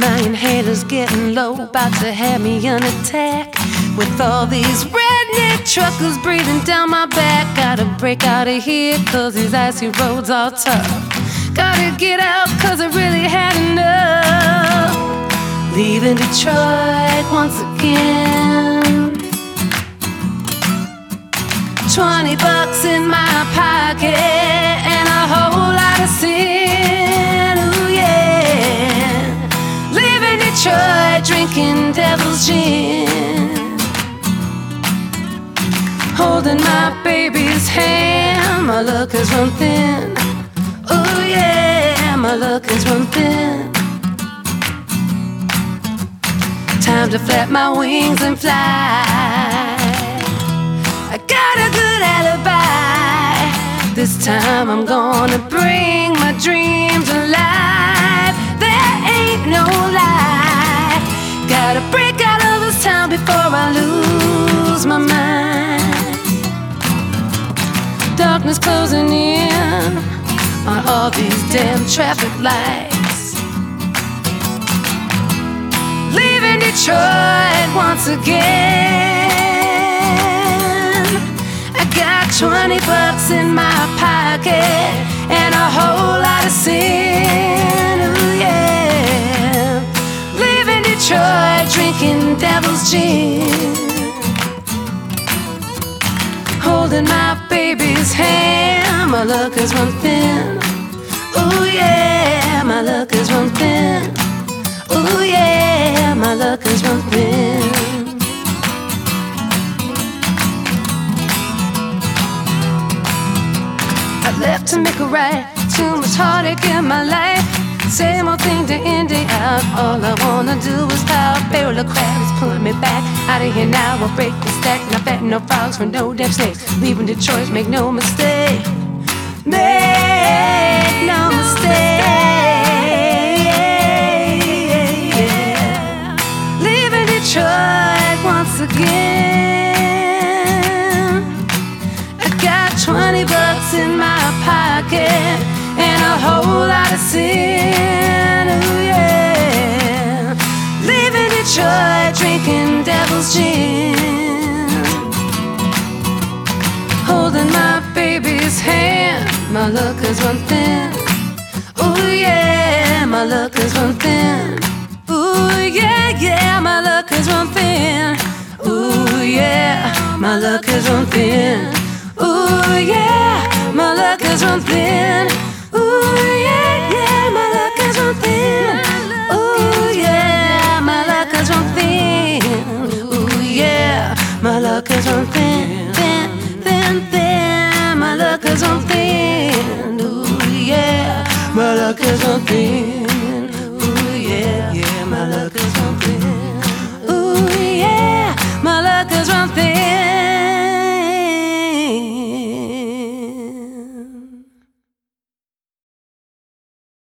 My inhaler's getting low, about to have me an attack. With all these redneck truckers breathing down my back. Gotta break out of here, cause these icy roads are tough. Gotta get out, cause I really had enough. Leaving Detroit once again. $20 in my pocket and a whole lot of sin. Ooh yeah. Leaving Detroit, drinking devil's gin. Holding my baby's hand, my luck has run thin. Ooh yeah, my luck has run thin. Time to flap my wings and fly. I got a good alibi. This time I'm gonna bring my dreams alive. There ain't no lie. Gotta break out of this town before I lose my mind. Darkness closing in on all these damn traffic lights. Leaving Detroit once again. I got $20 in my pocket and a whole lot of sin. Ooh yeah. Leaving Detroit, drinking devil's gin. Holding my baby's hand, my luck has run thin. Ooh yeah, my luck has run thin. Ooh yeah, my luck has run thin. I left to make a right, too much heartache in my life. Same old thing day in, day out. All I wanna do is pout. Barrel of crab is pulling me back. Out of here now, I'll break the stack. Not betting no frogs for no damn snakes. Leaving Detroit, make no mistake. Make no mistake. Leaving Detroit once again. I got $20 in my pocket and a whole lot of sin. Ooh yeah. Leaving Detroit, drinking devil's gin. Holding my baby's hand, my luck has run thin. Ooh yeah, my luck has run thin. Ooh yeah, yeah, my luck has run thin. Ooh yeah, my luck has run thin. Ooh yeah, my luck has run thin. Ooh yeah, yeah, my luck has run thin. Ooh yeah, my luck has run thin. Ooh yeah, my luck has run thin, thin, thin, thin. My luck has run thin. Ooh yeah, my luck has run thin.